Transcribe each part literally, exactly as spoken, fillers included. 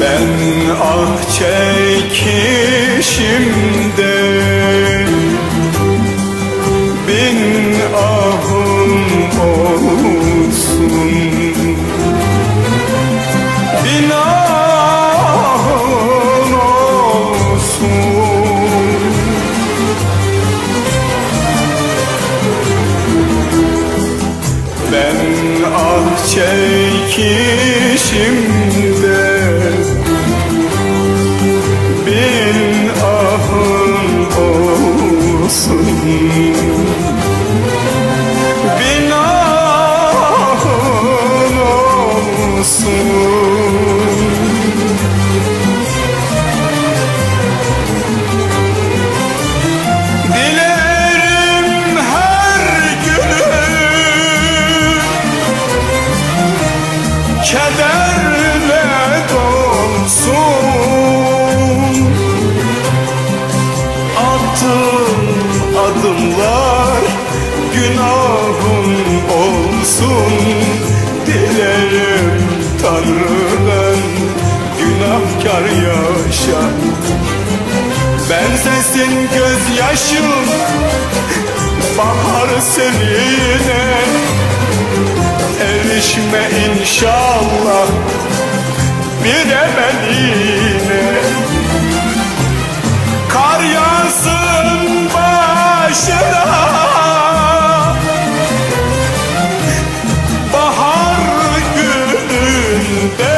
Ben ah çekişimde bin ahım olsun, bin ahım olsun. Ben ah çekişimde bin ahım olsun, bin ahım olsun. Dilerim her günüm kederle dolsun. Attığım adımlar günahım olsun. Dilerim Tanrı'dan günahkar yaşa. Benzesin gözyaşım bahar seline. Erişme inşallah bir emeline. Kar yağsın başına bahar gününde.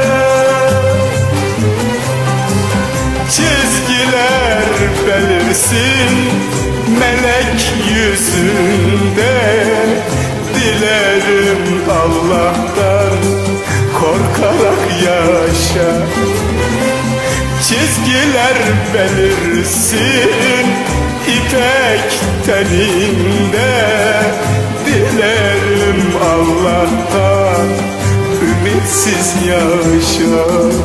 Çizgiler belirsin melek yüzünde. Dilerim Allah'tan korkarak yaşa. Çizgiler belirsin ipek teninde. Dilerim Allah'tan ümitsiz yaşa.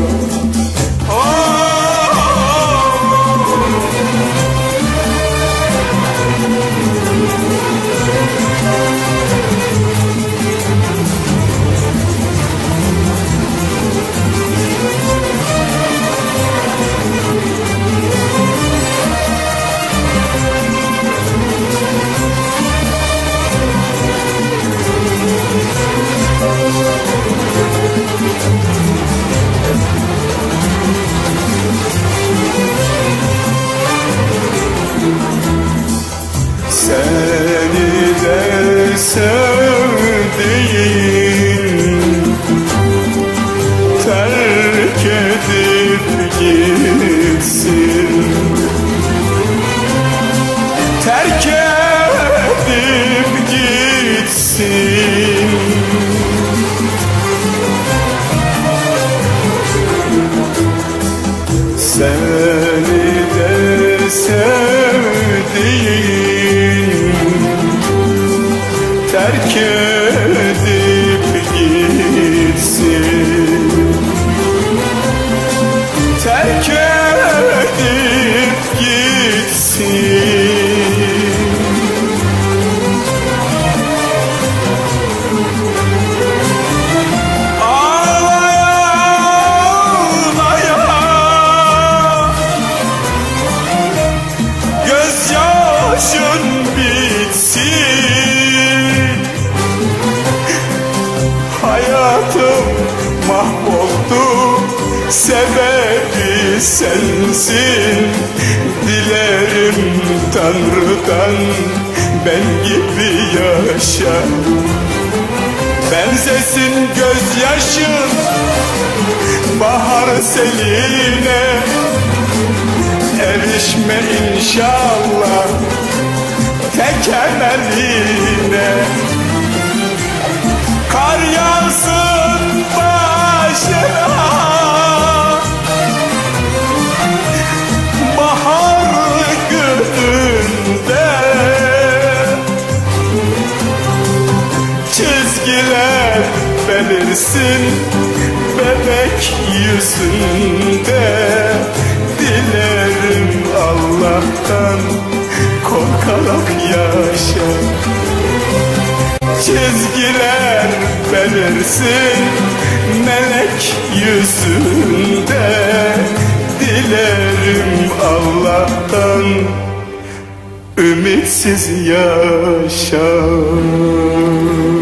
Seni de sevdiğin terk edip gitsin, terk edip gitsin. Seni de sevdiğin terk edip gitsin, terk edip gitsin. Ağlaya ağlaya gözyaşın bitsin. Hayatım mahvoldu, sebebi sensin. Dilerim Tanrı'dan ben gibi yaşa. Benzesin gözyaşın bahar seline. Erişme inşallah tek emeline. Kar yağsın başına bahar gününde. Çizgiler belirsin bebek yüzünde. Dilerim Allah'tan korkarak yaşa. Çizgiler belirsin melek bebek yüzünde. Dilerim Allah'tan ümitsiz yaşa.